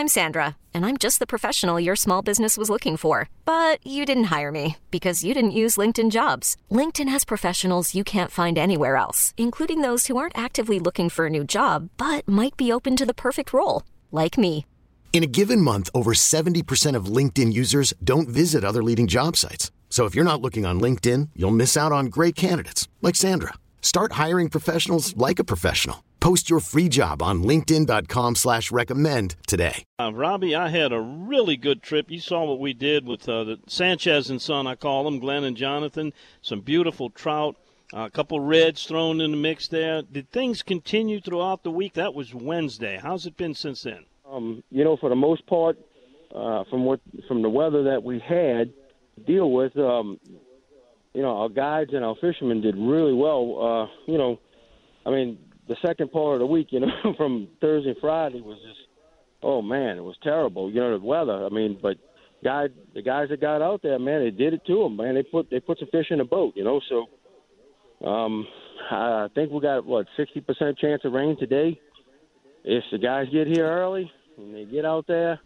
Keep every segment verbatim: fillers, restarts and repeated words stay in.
I'm Sandra, and I'm just the professional your small business was looking for. But you didn't hire me because you didn't use LinkedIn Jobs. LinkedIn has professionals you can't find anywhere else, including those who aren't actively looking for a new job, but might be open to the perfect role, like me. In a given month, over seventy percent of LinkedIn users don't visit other leading job sites. So if you're not looking on LinkedIn, you'll miss out on great candidates like Sandra. Start hiring professionals like a professional. Post your free job on linkedin.com slash recommend today. Uh, Robbie, I had a really good trip. You saw what we did with uh, the Sanchez and Son, I call them, Glenn and Jonathan. Some beautiful trout, uh, a couple reds thrown in the mix there. Did things continue throughout the week? That was Wednesday. How's it been since then? Um, you know, for the most part, uh, from what from the weather that we had to deal with, um, you know, our guides and our fishermen did really well. Uh, you know, I mean, the second part of the week, you know, from Thursday and Friday was just, oh, man, it was terrible, you know, the weather. I mean, but guy, the guys that got out there, man, they did it to them, man. They put they put some fish in the boat, you know. So um, I think we got, what, sixty percent chance of rain today. If the guys get here early and they get out there,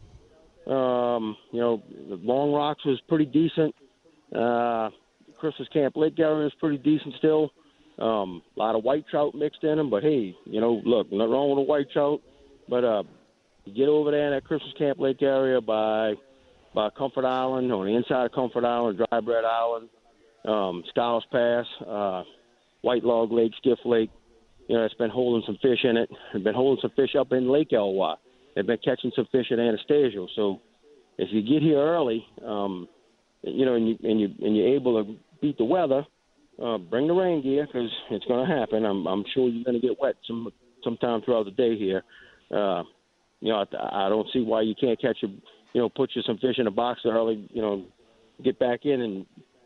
um, you know, the Long Rocks was pretty decent. Uh, Christmas Camp Lake area is pretty decent still. Um, a lot of white trout mixed in them, but hey, you know, look, nothing wrong with a white trout. But uh, you get over there in that Christmas Camp Lake area by by Comfort Island, on the inside of Comfort Island, Dry Bread Island, um, Skiles Pass, uh, White Log Lake, Skiff Lake. You know, it's been holding some fish in it. It's been holding some fish up in Lake Elwha. They've been catching some fish at Anastasio. So if you get here early, um, you know, and you and you and you're able to beat the weather. Uh, bring the rain gear because it's going to happen. I'm, I'm sure you're going to get wet some sometime throughout the day here. Uh, you know, I, I don't see why you can't catch a, you know, put you some fish in a box early. You know, get back in and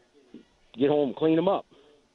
get home and clean them up.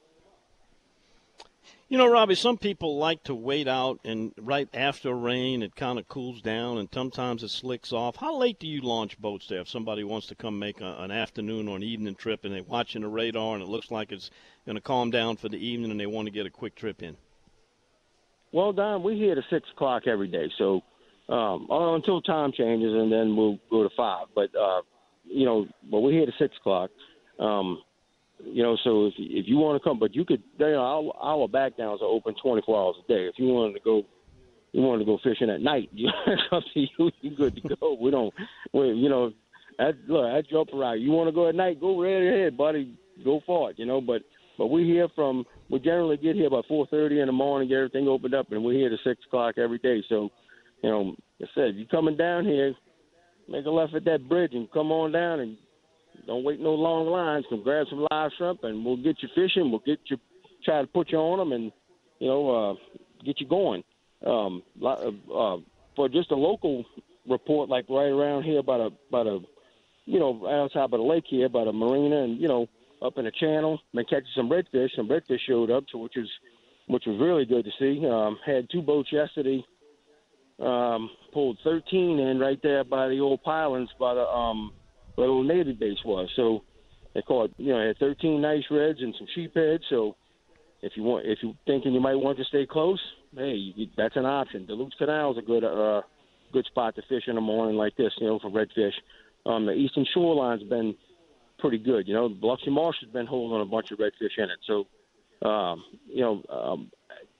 You know, Robbie, some people like to wait out, and right after rain, it kind of cools down, and sometimes it slicks off. How late do you launch boats there if somebody wants to come make a, an afternoon or an evening trip, and they're watching the radar, and it looks like it's going to calm down for the evening, and they want to get a quick trip in? Well, Don, we're here at six o'clock every day, so um, until time changes, and then we'll go to five. But, uh, you know, but we're here at six o'clock. Um You know, so if if you want to come, but you could, you know, our, our back downs are open twenty-four hours a day. If you wanted to go, you wanted to go fishing at night, you, it's up to you. You're good to go. We don't, we, you know, that, look, that's your prerogative. You want to go at night, go right ahead, buddy. Go for it, you know. But but we're here from, we generally get here about four thirty in the morning, get everything opened up, and we're here to six o'clock every day. So, you know, like I said, if you're coming down here, make a left at that bridge and come on down and don't wait no long lines. Come grab some live shrimp, and we'll get you fishing. We'll get you, try to put you on them, and you know, uh, get you going. Um, uh, for just a local report, like right around here, about a, about a, you know, outside by the lake here, about a marina, and you know, up in the channel, been catching some redfish. Some redfish showed up, so which was, which was really good to see. Um, had two boats yesterday. Um, pulled thirteen in right there by the old pilings by the um. where the old Navy base was. So they caught, you know, had thirteen nice reds and some sheepheads. So if you want, if you're thinking you might want to stay close, hey, you, that's an option. Duluth Canal is a good, uh, good spot to fish in the morning like this, you know, for redfish. Um, the eastern shoreline's been pretty good. You know, Biloxi Marsh has been holding a bunch of redfish in it. So, um, you know, um,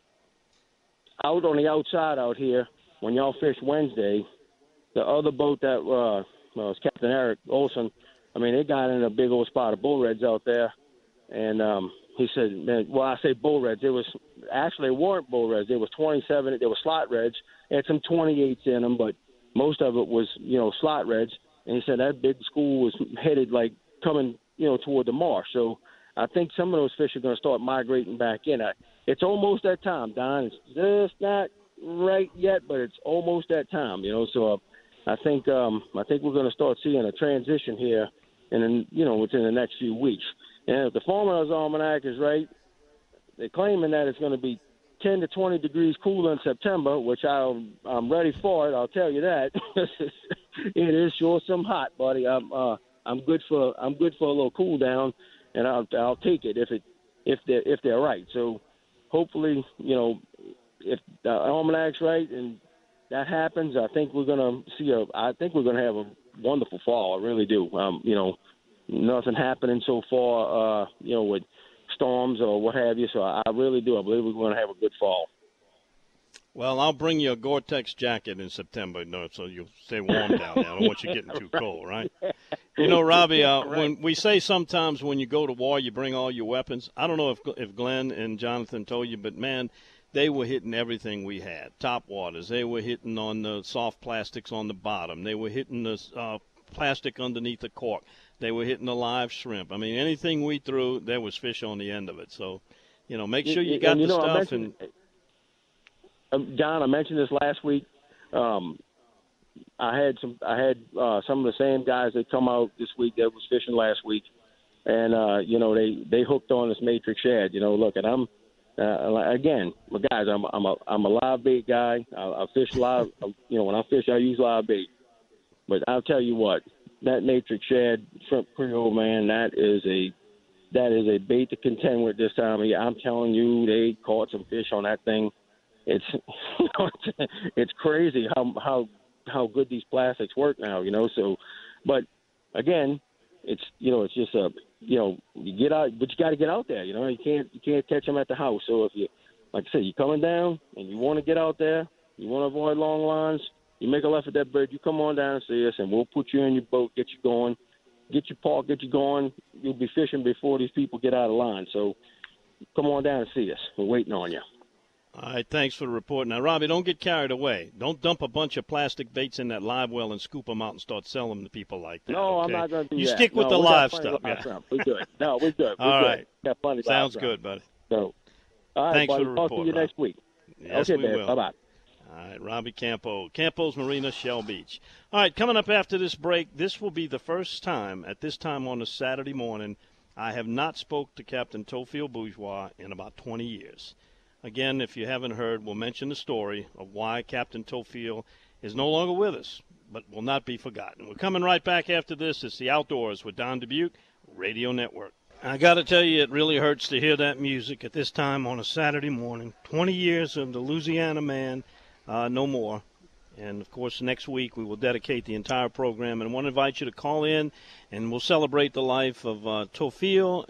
out on the outside out here, when y'all fish Wednesday, the other boat that uh, well, it's Captain Eric Olson. I mean, they got in a big old spot of bull reds out there, and um, he said, "Man, well, I say bull reds. It was actually, they weren't bull reds. There was twenty-seven. They were slot reds. They had some twenty-eights in them, but most of it was, you know, slot reds." And he said that big school was headed like coming, you know, toward the marsh. So I think some of those fish are going to start migrating back in. It's almost that time, Don. It's just not right yet, but it's almost that time, you know. So. Uh, I think um, I think we're going to start seeing a transition here, in you know within the next few weeks. And if the Farmer's Almanac is right, they're claiming that it's going to be ten to twenty degrees cooler in September, which I'll, I'm ready for it. I'll tell you that. It is sure some hot, buddy. I'm uh, I'm good for I'm good for a little cool down, and I'll I'll take it if it if they if they're right. So hopefully, you know, if the almanac's right and that happens, I think we're gonna see a. I think we're gonna have a wonderful fall. I really do. Um, you know, nothing happening so far. Uh, you know, with storms or what have you. So I, I really do. I believe we're gonna have a good fall. Well, I'll bring you a Gore-Tex jacket in September, no, so you'll stay warm down there. I don't want you getting too right. cold, right? You know, Robbie, uh, when we say sometimes when you go to war, you bring all your weapons. I don't know if if Glenn and Jonathan told you, but, man, they were hitting everything we had. Top waters. They were hitting on the soft plastics on the bottom. They were hitting the uh, plastic underneath the cork. They were hitting the live shrimp. I mean, anything we threw, there was fish on the end of it. So, you know, make sure you got and, you the know, stuff. and. Um, John, I mentioned this last week. Um, I had some. I had uh, some of the same guys that come out this week that was fishing last week, and uh, you know they, they hooked on this matrix shad. You know, look, and I'm uh, again, guys. I'm I'm a I'm a live bait guy. I, I fish live. You know, when I fish, I use live bait. But I'll tell you what, that matrix shad shrimp creole, man, that is a that is a bait to contend with this time of year. I'm telling you, they caught some fish on that thing. It's it's crazy how how how good these plastics work now, you know. So, but again, it's you know it's just a you know you get out, but you got to get out there. You know, you can't you can't catch them at the house. So if you like I said, you're coming down and you want to get out there, you want to avoid long lines, you make a left at that bird. You come on down and see us, and we'll put you in your boat, get you going, get you parked, get you going. You'll be fishing before these people get out of line. So come on down and see us. We're waiting on you. All right, thanks for the report. Now, Robbie, don't get carried away. Don't dump a bunch of plastic baits in that live well and scoop them out and start selling them to people like that. No, okay? I'm not going to do you that. You stick with no, the live stuff. Live Yeah. We're good. No, we're good. We're all good. right. Got plenty Sounds live good, buddy. So, all right, thanks buddy. for the Talk report, to you Rob. next week. Yes, okay, we man. will. Bye-bye. All right, Robbie Campo, Campo's Marina, Shell Beach. All right, coming up after this break, this will be the first time at this time on a Saturday morning I have not spoke to Captain Theophile Bourgeois in about twenty years. Again, if you haven't heard, we'll mention the story of why Captain Theophile is no longer with us, but will not be forgotten. We're coming right back after this. It's The Outdoors with Don Dubuque, Radio Network. I got to tell you, it really hurts to hear that music at this time on a Saturday morning. twenty years of the Louisiana Man, uh, no more. And, of course, next week we will dedicate the entire program. And I want to invite you to call in, and we'll celebrate the life of uh, Theophile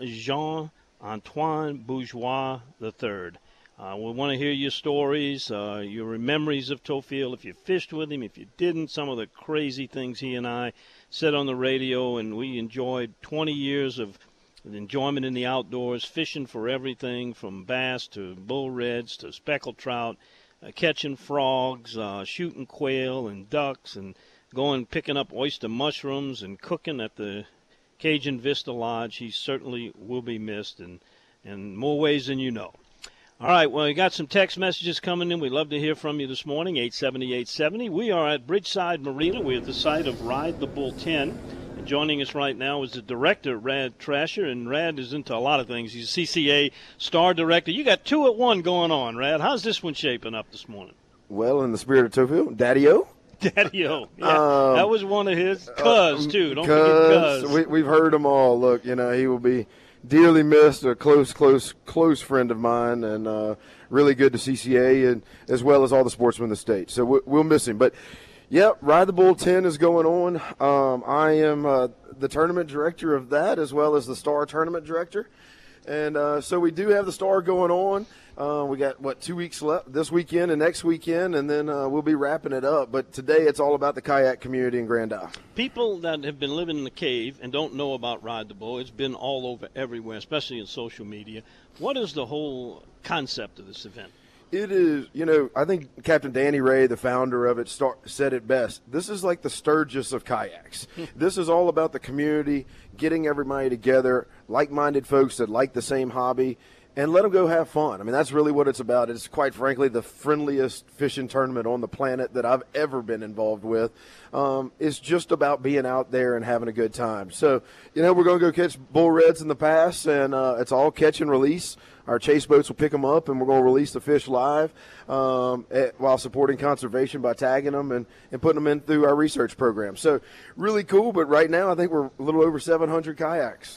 Jean-Antoine Bourgeois the third. Uh, we want to hear your stories, uh, your memories of Theophile, if you fished with him, if you didn't, some of the crazy things he and I said on the radio, and we enjoyed twenty years of enjoyment in the outdoors, fishing for everything from bass to bull reds to speckled trout, uh, catching frogs, uh, shooting quail and ducks, and going picking up oyster mushrooms and cooking at the Cajun Vista Lodge. He certainly will be missed in, in more ways than you know. All right, well, we got some text messages coming in. We'd love to hear from you this morning, eight seventy, eight seventy. We are at Bridgeside Marina. We're at the site of Ride the Bull ten. And joining us right now is the director, Rad Trasher. And Rad is into a lot of things. He's a C C A star director. You got two at one going on, Rad. How's this one shaping up this morning? Well, in the spirit of Theophile, Daddy-O. Daddy-O. Yeah, um, that was one of his. Cuz, too. Don't Cuz, forget Cuz. We, we've heard them all. Look, you know, he will be dearly missed, a close, close, close friend of mine, and uh, really good to C C A, and as well as all the sportsmen in the state. So we, we'll miss him. But, yeah, Ride the Bull ten is going on. Um, I am uh, the tournament director of that, as well as the Star Tournament director. And uh, so we do have the Star going on. Uh, we got, what, two weeks left this weekend and next weekend, and then uh, we'll be wrapping it up. But today it's all about the kayak community in Grand Isle. People that have been living in the cave and don't know about Ride the Bull, it's been all over everywhere, especially in social media. What is the whole concept of this event? It is, you know, I think Captain Danny Ray, the founder of it, start, said it best. This is like the Sturgis of kayaks. This is all about the community, getting everybody together, like-minded folks that like the same hobby, and let them go have fun. I mean, that's really what it's about. It's, quite frankly, the friendliest fishing tournament on the planet that I've ever been involved with. Um, it's just about being out there and having a good time. So, you know, we're going to go catch bull reds in the pass, and uh, it's all catch and release. Our chase boats will pick them up, and we're going to release the fish live um, at, while supporting conservation by tagging them and, and putting them in through our research program. So really cool, but right now I think we're a little over seven hundred kayaks.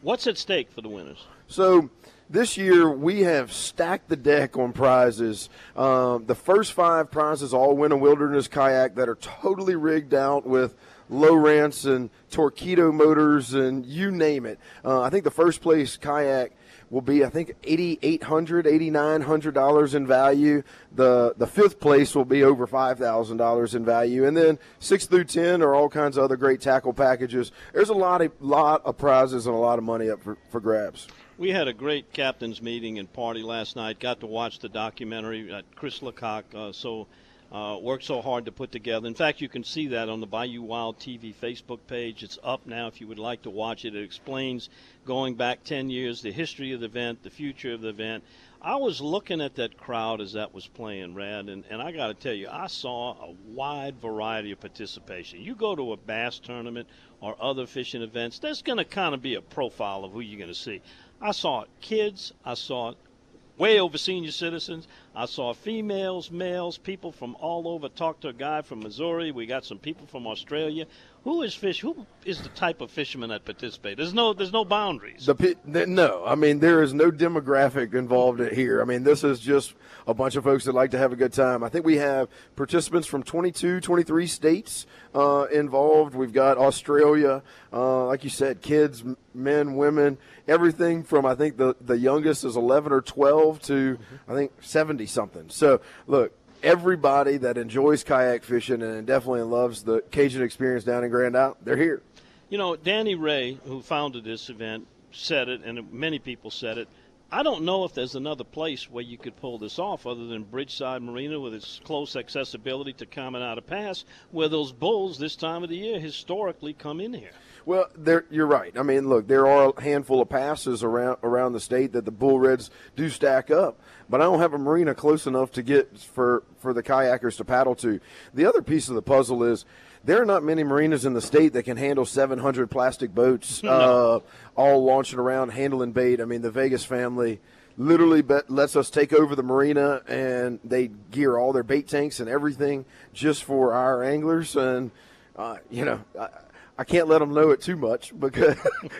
What's at stake for the winners? So this year we have stacked the deck on prizes. Um, the first five prizes all win a wilderness kayak that are totally rigged out with Lowrance and Torpedo motors and you name it. Uh, I think the first place kayak will be, I think, eighty-eight hundred dollars, eighty-nine hundred dollars in value. The the fifth place will be over five thousand dollars in value. And then six through ten are all kinds of other great tackle packages. There's a lot of, lot of prizes and a lot of money up for, for grabs. We had a great captain's meeting and party last night. Got to watch the documentary. Uh, Chris Lecoq uh, so uh, worked so hard to put together. In fact, you can see that on the Bayou Wild T V Facebook page. It's up now if you would like to watch it. It explains going back ten years, the history of the event, the future of the event. I was looking at that crowd as that was playing, Rad, and, and I got to tell you, I saw a wide variety of participation. You go to a bass tournament or other fishing events, there's going to kind of be a profile of who you're going to see. I saw kids, I saw way over senior citizens, I saw females, males, people from all over. Talked to a guy from Missouri. We got some people from Australia. Who is fish? Who is the type of fisherman that participate? There's no, there's no boundaries. The, the, no, I mean there is no demographic involved here. I mean this is just a bunch of folks that like to have a good time. I think we have participants from twenty-two, twenty-three states uh, involved. We've got Australia, uh, like you said, kids, men, women, everything from I think the the youngest is eleven or twelve to mm-hmm. I think seventy something. So look. Everybody that enjoys kayak fishing and definitely loves the Cajun experience down in Grand Isle, they're here. You know, Danny Ray, who founded this event, said it, and many people said it. I don't know if there's another place where you could pull this off other than Bridgeside Marina with its close accessibility to Caminada Pass, where those bulls this time of the year historically come in here. Well, there, you're right. I mean, look, there are a handful of passes around around the state that the bull reds do stack up, but I don't have a marina close enough to get for, for the kayakers to paddle to. The other piece of the puzzle is there are not many marinas in the state that can handle seven hundred plastic boats, no. uh, all launching around, handling bait. I mean, the Vegas family literally bet, lets us take over the marina, and they gear all their bait tanks and everything just for our anglers. And, uh, you know, I, I can't let them know it too much because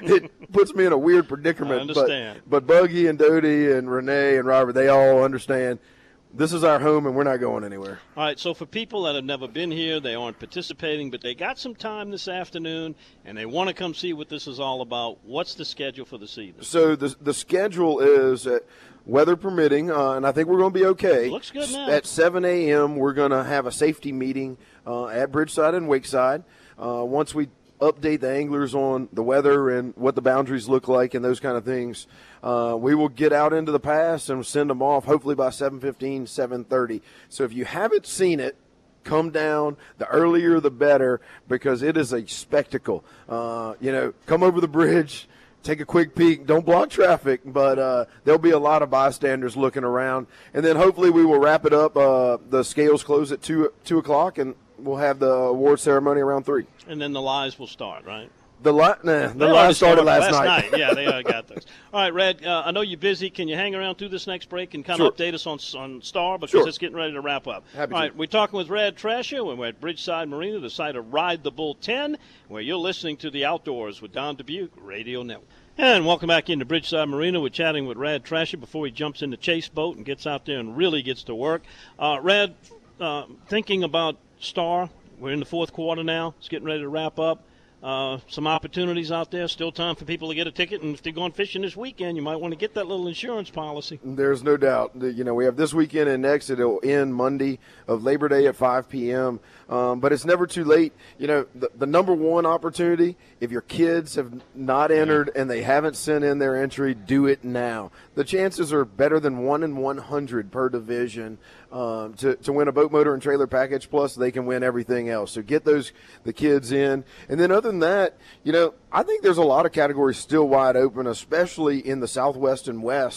it puts me in a weird predicament. I understand. But, but Buggy and Dodie and Renee and Robert, they all understand this is our home and we're not going anywhere. All right, so for people that have never been here, they aren't participating, but they got some time this afternoon and they want to come see what this is all about, what's the schedule for this evening? So the, the schedule is, uh, weather permitting, uh, and I think we're going to be okay. Looks good now. At seven a.m., we're going to have a safety meeting uh, at Bridgeside and Wakeside. Uh, once we update the anglers on the weather and what the boundaries look like and those kind of things, uh, we will get out into the pass and send them off hopefully by seven fifteen, seven thirty. So if you haven't seen it, come down. The earlier the better, because it is a spectacle. Uh, you know, come over the bridge, take a quick peek. Don't block traffic, but uh, there'll be a lot of bystanders looking around. And then hopefully we will wrap it up. Uh, the scales close at two, two o'clock, and we'll have the award ceremony around three. And then the lies will start, right? The li- nah, the lies started last, last night. night. Yeah, they uh, got those. All right, Red, uh, I know you're busy. Can you hang around through this next break and kind Sure. of update us on on Star? Because Sure. it's getting ready to wrap up. Happy All to. right, we're talking with Red Trasher, and we're at Bridgeside Marina, the site of Ride the Bull ten, where you're listening to The Outdoors with Don Dubuque Radio Network. And welcome back into Bridgeside Marina. We're chatting with Rad Trasher before he jumps in the chase boat and gets out there and really gets to work. Uh, Rad, uh, thinking about Star, we're in the fourth quarter now. It's getting ready to wrap up. Uh, some opportunities out there. Still time for people to get a ticket. And if they're going fishing this weekend, you might want to get that little insurance policy. There's no doubt. You know, we have this weekend and next. It'll end Monday of Labor Day at five p.m. Um, but it's never too late. You know, the, the number one opportunity, if your kids have not entered and they haven't sent in their entry, do it now. The chances are better than one in one hundred per division um, to, to win a boat, motor, and trailer package, plus they can win everything else. So get those the kids in. And then other than that, you know, I think there's a lot of categories still wide open, especially in the Southwest and West.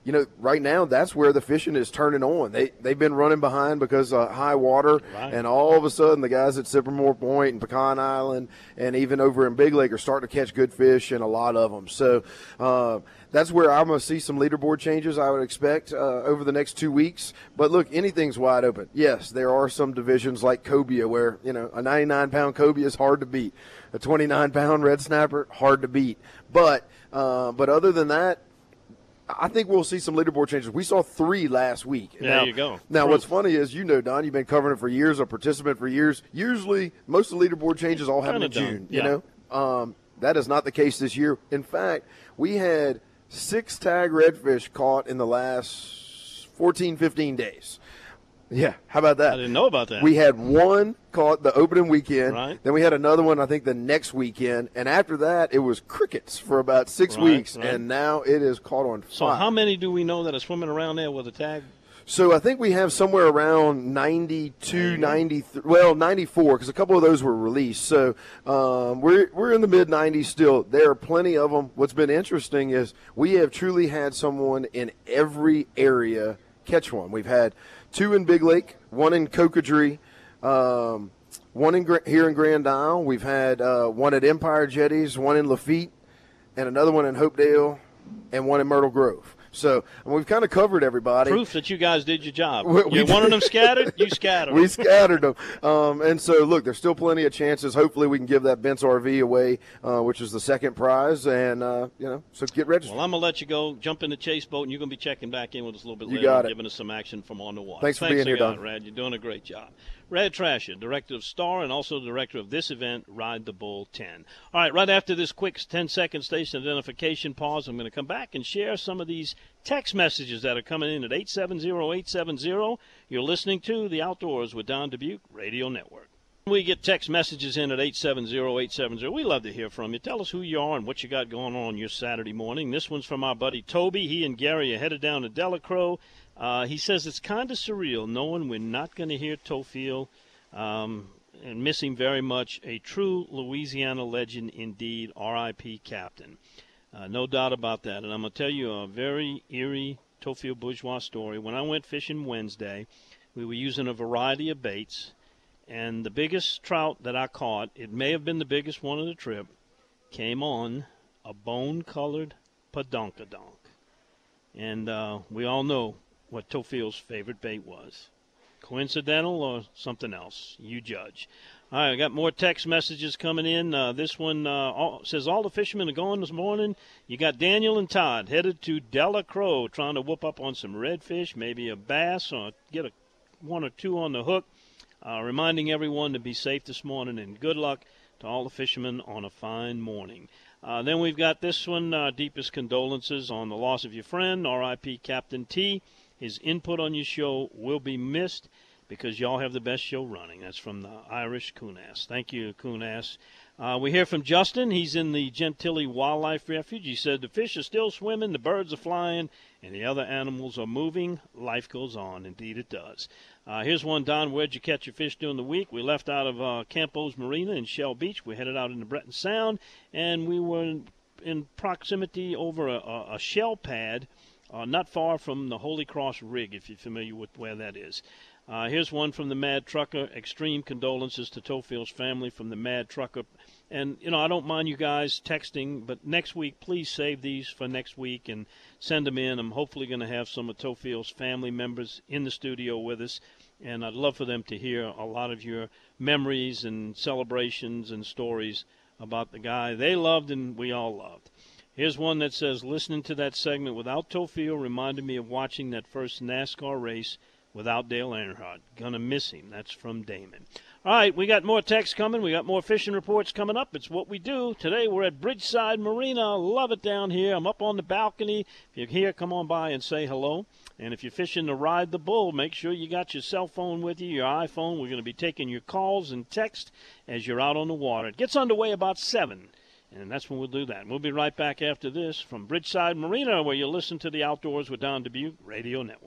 you know, right now that's where the fishing is turning on. They, they've been running behind because of high water, right. and all of a sudden the guys at Sippermore Point and Pecan Island and even over in Big Lake are starting to catch good fish, and a lot of them. So uh, that's where I'm going to see some leaderboard changes, I would expect, uh, over the next two weeks. But, look, anything's wide open. Yes, there are some divisions like cobia where, you know, a ninety-nine pound cobia is hard to beat. A twenty-nine pound red snapper, hard to beat. But, uh, but other than that, I think we'll see some leaderboard changes. We saw three last week. There now, you go. Now, Proof. What's funny is, you know, Don, you've been covering it for years, a participant for years. Usually, most of the leaderboard changes all happen in June, yeah. you know. Um, that is not the case this year. In fact, we had six tag redfish caught in the last fourteen, fifteen days. Yeah, how about that? I didn't know about that. We had one caught the opening weekend. Right. Then we had another one, I think, the next weekend. And after that, it was crickets for about six right, weeks. right. And now it is caught on fire. So how many do we know that are swimming around there with a tag? So I think we have somewhere around ninety-two, ninety-three, well, ninety-four, because a couple of those were released. So um, we're we're in the mid nineties still. There are plenty of them. What's been interesting is we have truly had someone in every area catch one. We've had two in Big Lake, one in Cocodrie, um, one in here in Grand Isle. We've had uh, one at Empire Jetties, one in Lafitte, and another one in Hopedale, and one in Myrtle Grove. So we've kind of covered everybody. Proof that you guys did your job. We, we you wanted them scattered, you scattered them. We scattered them. Um, and so, look, there's still plenty of chances. Hopefully we can give that Bent's R V away, uh, which is the second prize. And, uh, you know, so get registered. Well, I'm going to let you go. Jump in the chase boat, and you're going to be checking back in with us a little bit You later. got and it. Giving us some action from on the water. Thanks for Thanks being here, again, Don. Rad. You're doing a great job. Rad Trasher, director of Star and also the director of this event, Ride the Bull ten. All right, right after this quick ten-second station identification pause, I'm going to come back and share some of these text messages that are coming in at eight seven zero, eight seven zero. You're listening to The Outdoors with Don Dubuque Radio Network. We get text messages in at eight seven zero, eight seven zero. We love to hear from you. Tell us who you are and what you got going on your Saturday morning. This one's from our buddy Toby. He and Gary are headed down to Delacroix. Uh, he says it's kind of surreal knowing we're not going to hear Tofield um, and miss him very much. A true Louisiana legend indeed, R I P Captain. Uh, no doubt about that. And I'm going to tell you a very eerie Tofield Bourgeois story. When I went fishing Wednesday, we were using a variety of baits. And the biggest trout that I caught, it may have been the biggest one of the trip, came on a bone-colored padonkadonk. And uh, we all know what Tofield's favorite bait was. Coincidental or something else? You judge. All right, I got more text messages coming in. Uh, this one uh, all, says, all the fishermen are going this morning. You got Daniel and Todd headed to Delacroix trying to whoop up on some redfish, maybe a bass, or get a one or two on the hook. Uh, reminding everyone to be safe this morning, and good luck to all the fishermen on a fine morning. Uh, then we've got this one, uh, deepest condolences on the loss of your friend, R I P Captain T. His input on your show will be missed because y'all have the best show running. That's from the Irish Coonass. Thank you, Coonass. Uh, we hear from Justin. He's in the Gentilly Wildlife Refuge. He said the fish are still swimming, the birds are flying, and the other animals are moving. Life goes on. Indeed it does. Uh, here's one, Don. Where'd you catch your fish during the week? We left out of uh, Campos Marina in Shell Beach. We headed out into Breton Sound, and we were in, in proximity over a, a, a shell pad uh, not far from the Holy Cross Rig, if you're familiar with where that is. Uh, here's one from the Mad Trucker. Extreme condolences to Tofield's family from the Mad Trucker. And, you know, I don't mind you guys texting, but next week, please save these for next week and send them in. I'm hopefully going to have some of Tofield's family members in the studio with us, and I'd love for them to hear a lot of your memories and celebrations and stories about the guy they loved and we all loved. Here's one that says, listening to that segment without Tofield reminded me of watching that first NASCAR race without Dale Earnhardt. Gonna miss him. That's from Damon. All right, we got more texts coming. We got more fishing reports coming up. It's what we do. Today we're at Bridgeside Marina. Love it down here. I'm up on the balcony. If you're here, come on by and say hello. And if you're fishing to Ride the Bull, make sure you got your cell phone with you, your iPhone. We're going to be taking your calls and text as you're out on the water. It gets underway about seven, and that's when we'll do that. We'll be right back after this from Bridgeside Marina, where you'll listen to the Outdoors with Don Dubuque Radio Network.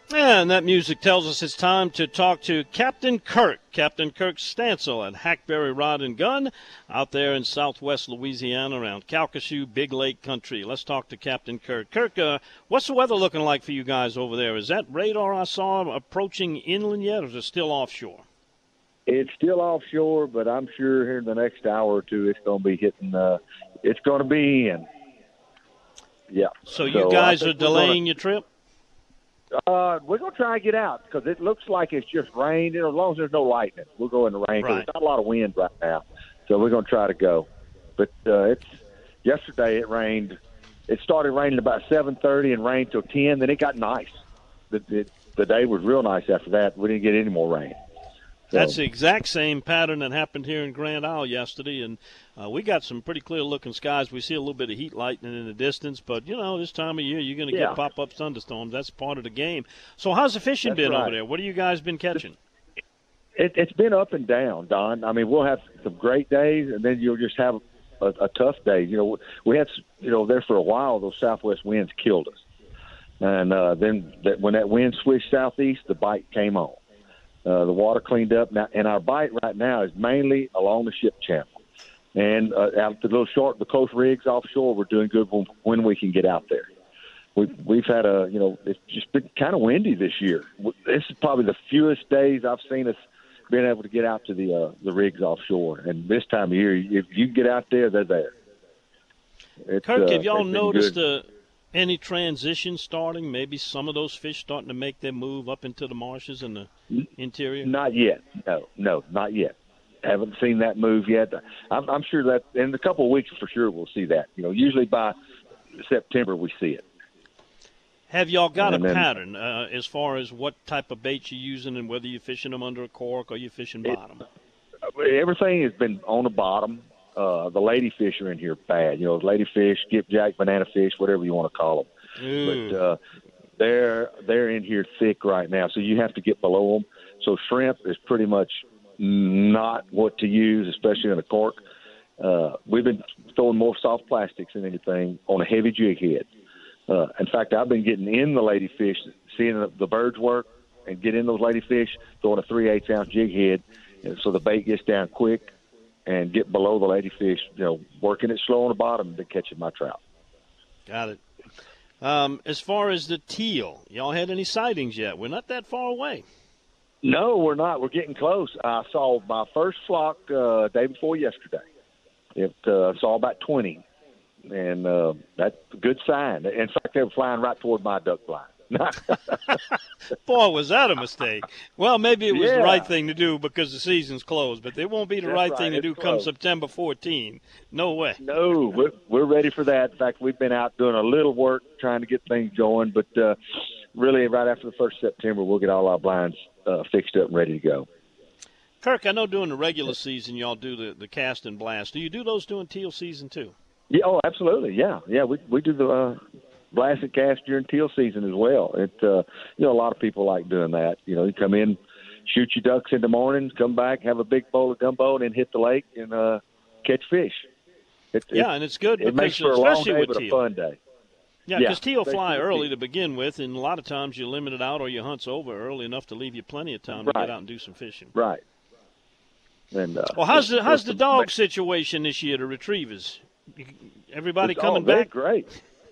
And that music tells us it's time to talk to Captain Kirk, Captain Kirk Stansel at Hackberry Rod and Gun out there in southwest Louisiana around Calcasieu, Big Lake Country. Let's talk to Captain Kirk. Kirk, uh, what's the weather looking like for you guys over there? Is that radar I saw approaching inland yet, or is it still offshore? It's still offshore, but I'm sure here in the next hour or two it's going to be hitting uh, – it's going to be in. Yeah. So you so guys are delaying gonna, your trip? Uh, we're going to try and get out because it looks like it's just rained. You know, as long as there's no lightning, we'll go in the rain because right. there's not a lot of wind right now. So we're going to try to go. But uh, it's yesterday it rained. It started raining about seven thirty and rained till ten. Then it got nice. The, the, the day was real nice after that. We didn't get any more rain. So. That's the exact same pattern that happened here in Grand Isle yesterday, and uh, we got some pretty clear-looking skies. We see a little bit of heat lightning in the distance, but, you know, this time of year you're going to yeah. get pop-up thunderstorms. That's part of the game. So how's the fishing That's been right. over there? What have you guys been catching? It, it's been up and down, Don. I mean, we'll have some great days, and then you'll just have a, a tough day. You know, we had, you know, there for a while, those southwest winds killed us. And uh, then that, when that wind switched southeast, the bite came on. Uh, the water cleaned up, now, and our bite right now is mainly along the ship channel. And uh, out the little short, the coast rigs offshore, we're doing good when, when we can get out there. We've, we've had a, you know, it's just been kind of windy this year. This is probably the fewest days I've seen us being able to get out to the uh, the rigs offshore. And this time of year, if you get out there, they're there. It's, Kirk, uh, have y'all noticed uh, any transition starting? Maybe some of those fish starting to make their move up into the marshes and the interior? Not yet. No, no, not yet. Haven't seen that move yet. I'm, I'm sure that in a couple of weeks for sure we'll see that. You know, usually by September we see it. Have y'all got and a then, pattern uh, as far as what type of bait you're using and whether you're fishing them under a cork or you're fishing bottom? It, everything has been on the bottom. Uh, the ladyfish are in here bad. You know, ladyfish, skipjack, banana fish, whatever you want to call them. Ooh. But uh, they're they're in here thick right now, so you have to get below them. So shrimp is pretty much not what to use, especially in a cork. Uh, we've been throwing more soft plastics than anything on a heavy jig head. Uh, in fact, I've been getting in the ladyfish, seeing the, the birds work, and get in those ladyfish, throwing a three-eighths ounce jig head, and so the bait gets down quick, and get below the ladyfish, you know, working it slow on the bottom and then catching my trout. Got it. Um, as far as the teal, y'all had any sightings yet? We're not that far away. No, we're not. We're getting close. I saw my first flock uh, day before yesterday. It uh, saw about twenty, and uh, that's a good sign. In fact, they were flying right toward my duck blind. Boy, was that a mistake. Well, maybe it was yeah. the right thing to do because the season's closed, but it won't be the That's right, right thing to it's do closed. come September fourteenth. No way. No, we're, we're ready for that. In fact, we've been out doing a little work trying to get things going, but uh, really right after the first of September, we'll get all our blinds uh, fixed up and ready to go. Kirk, I know during the regular season y'all do the, the cast and blast. Do you do those during teal season too? Yeah, oh, absolutely. Yeah, yeah, we we do the uh, blast and cast during teal season as well. It uh, you know, a lot of people like doing that. You know, you come in, shoot your ducks in the morning, come back, have a big bowl of gumbo, and then hit the lake and uh, catch fish. It, yeah, it, and it's good. It because, makes for a long especially day, with but teal. a fun day. Yeah, because yeah, teal fly early teal. to begin with, and a lot of times you limit it out or your hunt's over early enough to leave you plenty of time right. to get out and do some fishing. Right. And uh, well, how's the how's the the, dog situation this year? The retrievers, everybody coming oh, they're back? Great.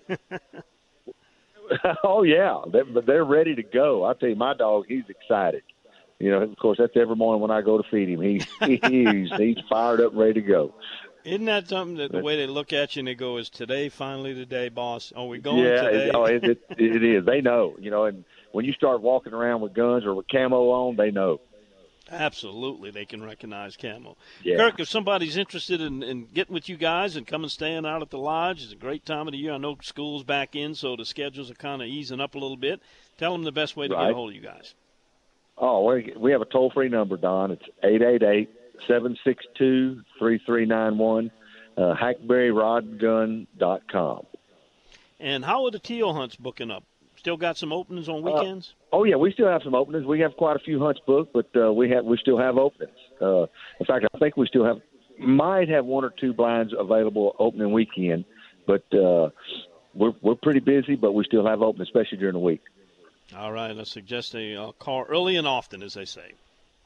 Oh yeah, they're, they're ready to go. I tell you, my dog, he's excited. You know, of course, that's every morning when I go to feed him. He's he's he's fired up, ready to go. Isn't that something that the way they look at you and they go, "Is today finally the day, boss? Are we going yeah, today?" Yeah, oh, it, it, it is. They know, you know, and when you start walking around with guns or with camo on, they know. Absolutely, they can recognize camo. Yeah. Kirk, if somebody's interested in, in getting with you guys and coming staying out at the lodge, it's a great time of the year. I know school's back in, so the schedules are kind of easing up a little bit. Tell them the best way to right. get a hold of you guys. Oh, we we have a toll-free number, Don. It's eight eight eight, seven six two, three three nine one, uh, hackberry rod gun dot com. And how are the teal hunts booking up? Still got some openings on weekends? Uh, oh, yeah, we still have some openings. We have quite a few hunts booked, but uh, we have we still have openings. Uh, in fact, I think we still have might have one or two blinds available opening weekend, but uh, we're we're pretty busy, but we still have open, especially during the week. All right. I suggest a uh, call early and often, as they say.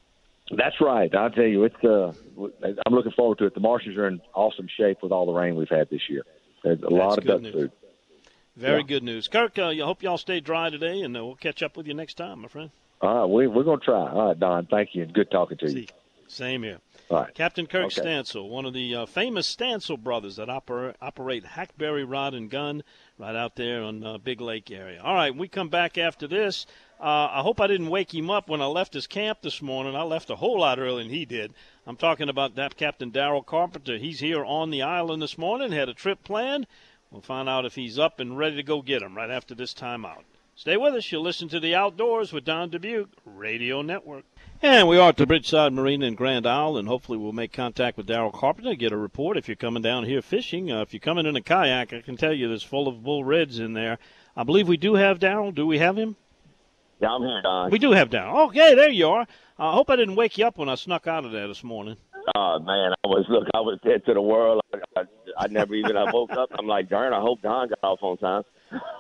That's right. I'll tell you, it's. Uh, I'm looking forward to it. The marshes are in awesome shape with all the rain we've had this year. There's a That's lot of duck news. food. Very yeah. good news. Kirk, uh, I hope y'all stay dry today, and uh, we'll catch up with you next time, my friend. All right, we, we're going to try. All right, Don, thank you, and good talking to See, you. Same here. All right. Captain Kirk Okay. Stansel, one of the uh, famous Stansel brothers that oper- operate Hackberry Rod and Gun right out there on uh, Big Lake area. All right, we come back after this. Uh, I hope I didn't wake him up when I left his camp this morning. I left a whole lot earlier than he did. I'm talking about that Captain Darrell Carpenter. He's here on the island this morning, had a trip planned. We'll find out if he's up and ready to go get him right after this timeout. Stay with us. You'll listen to The Outdoors with Don Dubuque, Radio Network. And we are at the Bridgeside Marina in Grand Isle, and hopefully we'll make contact with Darrell Carpenter, get a report if you're coming down here fishing. Uh, if you're coming in a kayak, I can tell you there's full of bull reds in there. I believe we do have Darrell. Do we have him? Yeah, I'm here, Don. We do have Darrell. Okay, there you are. I uh, hope I didn't wake you up when I snuck out of there this morning. Oh, man, I was, look, I was dead to the world. I, I, I never even, I woke up. I'm like, darn, I hope Don got off on time.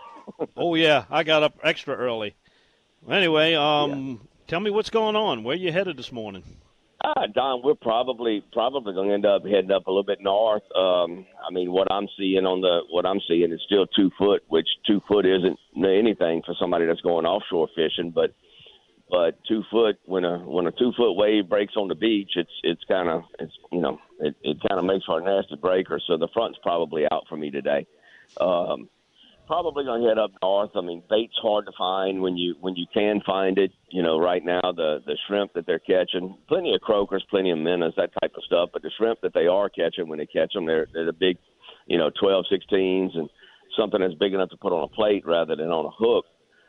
Oh, yeah, I got up extra early. Anyway, um, yeah. Tell me what's going on. Where you headed this morning? Uh, Don, we're probably probably going to end up heading up a little bit north. Um, I mean, what I'm seeing on the what I'm seeing is still two foot, which two foot isn't anything for somebody that's going offshore fishing. But but two foot when a when a two foot wave breaks on the beach, it's it's kind of it's you know it, it kind of makes for a nasty breaker. So the front's probably out for me today. Um, Probably going to head up north. I mean, bait's hard to find when you when you can find it. You know, right now the the shrimp that they're catching, plenty of croakers, plenty of minnows, that type of stuff. But the shrimp that they are catching, when they catch them, they're they're the big, you know, twelve, sixteens, and something that's big enough to put on a plate rather than on a hook.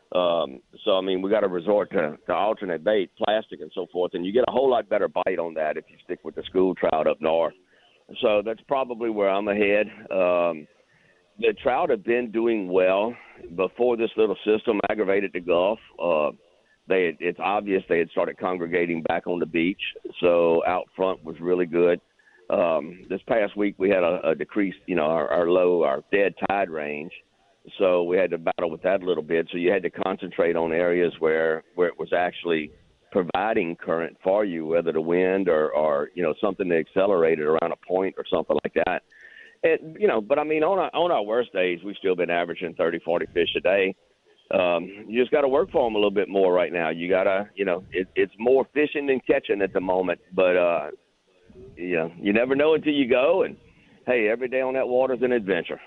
Um, so I mean, we got to resort to, to alternate bait, plastic, and so forth, and you get a whole lot better bite on that if you stick with the school trout up north. So that's probably where I'm ahead. Um, The trout have been doing well before this little system aggravated the Gulf. Uh, they, it's obvious they had started congregating back on the beach, so out front was really good. Um, this past week we had a, a decreased, you know, our, our low, our dead tide range, so we had to battle with that a little bit. So you had to concentrate on areas where, where it was actually providing current for you, whether the wind or, or you know, something that accelerated around a point or something like that. It, you know, but I mean, on our, on our worst days, we've still been averaging thirty, forty fish a day. Um, you just got to work for them a little bit more right now. You got to, you know, it, it's more fishing than catching at the moment. But, uh, you know, you never know until you go. And, hey, every day on that water is an adventure.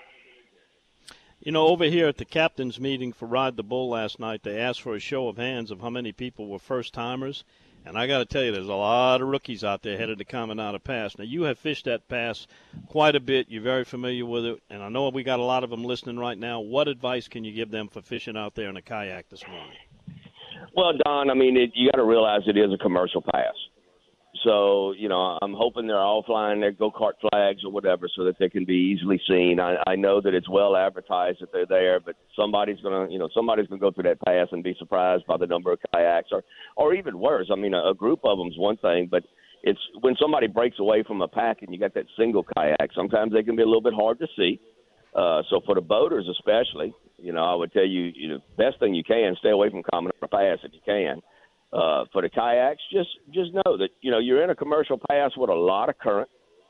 You know, over here at the captain's meeting for Ride the Bull last night, they asked for a show of hands of how many people were first-timers. And I got to tell you, there's a lot of rookies out there headed to Caminada Pass. Now, you have fished that pass quite a bit. You're very familiar with it. And I know we got a lot of them listening right now. What advice can you give them for fishing out there in a kayak this morning? Well, Don, I mean, it, you got to realize it is a commercial pass. So, you know, I'm hoping they're all flying their go-kart flags or whatever so that they can be easily seen. I, I know that it's well advertised that they're there, but somebody's going to, you know, somebody's going to go through that pass and be surprised by the number of kayaks or, or even worse. I mean, a, a group of them is one thing, but it's when somebody breaks away from a pack and you got that single kayak, sometimes they can be a little bit hard to see. Uh, so for the boaters especially, you know, I would tell you, you know, best thing you can, stay away from Caminada Pass if you can. Uh, for the kayaks, just just know that, you know, you're in a commercial pass with a lot of current.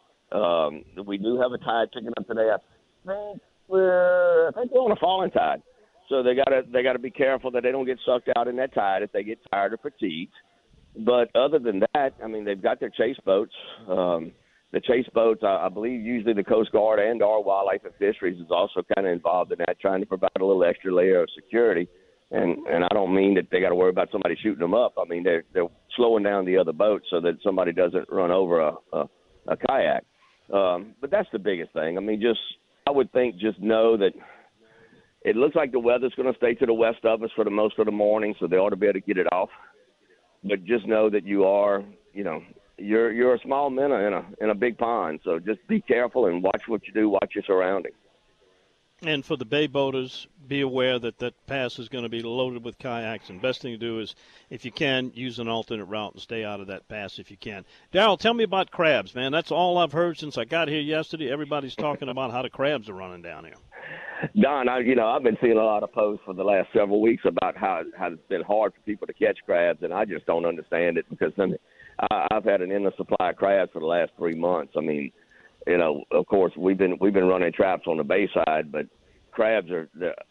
Um, we do have a tide picking up today. I think we're, I think we're on a falling tide. So they gotta they gotta be careful that they don't get sucked out in that tide if they get tired or fatigued. But other than that, I mean, they've got their chase boats. Um, the chase boats, I, I believe usually the Coast Guard and our Wildlife and Fisheries is also kind of involved in that, trying to provide a little extra layer of security. And and I don't mean that they got to worry about somebody shooting them up. I mean, they're, they're slowing down the other boat so that somebody doesn't run over a, a, a kayak. Um, but that's the biggest thing. I mean, just I would think just know that it looks like the weather's going to stay to the west of us for the most of the morning, so they ought to be able to get it off. But just know that you are, you know, you're you're a small minnow in a in a big pond. So just be careful and watch what you do, watch your surroundings. And for the bay boaters, be aware that that pass is going to be loaded with kayaks. And best thing to do is, if you can, use an alternate route and stay out of that pass if you can. Darrell, tell me about crabs, man. That's all I've heard since I got here yesterday. Everybody's talking about how the crabs are running down here. Don, I, you know, I've been seeing a lot of posts for the last several weeks about how, how it's been hard for people to catch crabs, and I just don't understand it because I mean, I, I've had an endless supply of crabs for the last three months. I mean, you know, of course, we've been we've been running traps on the bay side, but crabs are,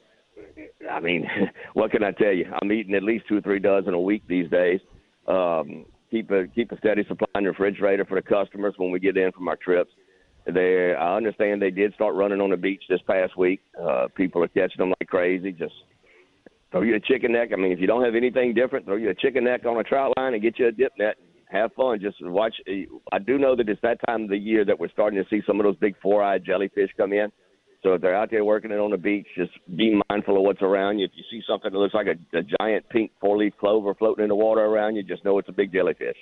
I mean, what can I tell you? I'm eating at least two or three dozen a week these days. Um, keep a keep a steady supply in the refrigerator for the customers when we get in from our trips. They, I understand they did start running on the beach this past week. Uh, people are catching them like crazy. Just throw you a chicken neck. I mean, if you don't have anything different, throw you a chicken neck on a trout line and get you a dip net. Have fun. Just watch. I do know that it's that time of the year that we're starting to see some of those big four-eyed jellyfish come in. So if they're out there working it on the beach, just be mindful of what's around you. If you see something that looks like a, a giant pink four-leaf clover floating in the water around you, just know it's a big jellyfish.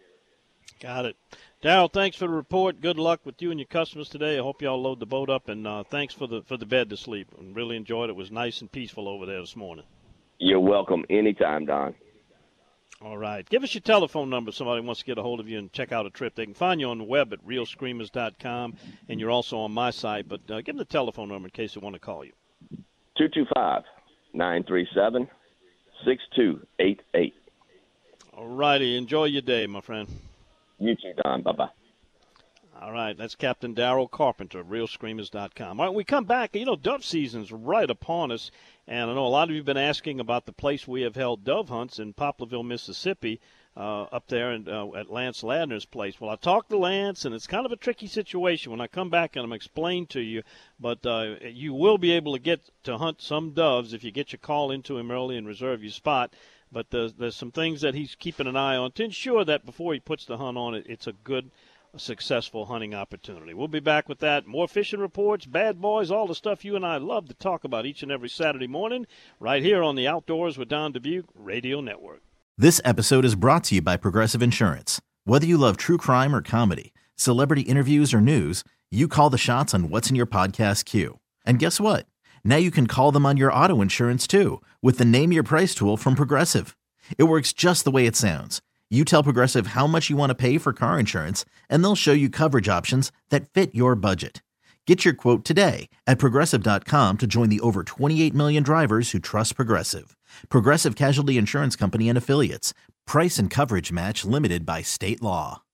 Got it. Darryl, thanks for the report. Good luck with you and your customers today. I hope y'all load the boat up, and uh, thanks for the for the bed to sleep. I really enjoyed it. It was nice and peaceful over there this morning. You're welcome anytime, Don. All right. Give us your telephone number if somebody wants to get a hold of you and check out a trip. They can find you on the web at real screamers dot com, and you're also on my site. But uh, give them the telephone number in case they want to call you. two two five, nine three seven, six two eight eight. All righty. Enjoy your day, my friend. You too, Don. Bye-bye. All right, that's Captain Darryl Carpenter, real screamers dot com. All right, we come back. You know, dove season's right upon us, and I know a lot of you have been asking about the place we have held dove hunts in Poplarville, Mississippi, uh, up there in, uh, at Lance Ladner's place. Well, I talked to Lance, and it's kind of a tricky situation. When I come back, and I'm explain to you, but uh, you will be able to get to hunt some doves if you get your call into him early and reserve your spot. But there's, there's some things that he's keeping an eye on to ensure that before he puts the hunt on, it, it's a good, successful hunting opportunity. We'll be back with that. More fishing reports, bad boys, all the stuff you and I love to talk about each and every Saturday morning right here on the Outdoors with Don Dubuque Radio Network. This episode is brought to you by Progressive Insurance. Whether you love true crime or comedy, celebrity interviews or news, you call the shots on what's in your podcast queue. And guess what? Now you can call them on your auto insurance, too, with the Name Your Price tool from Progressive. It works just the way it sounds. You tell Progressive how much you want to pay for car insurance, and they'll show you coverage options that fit your budget. Get your quote today at Progressive dot com to join the over twenty-eight million drivers who trust Progressive. Progressive Casualty Insurance Company and Affiliates. Price and coverage match limited by state law.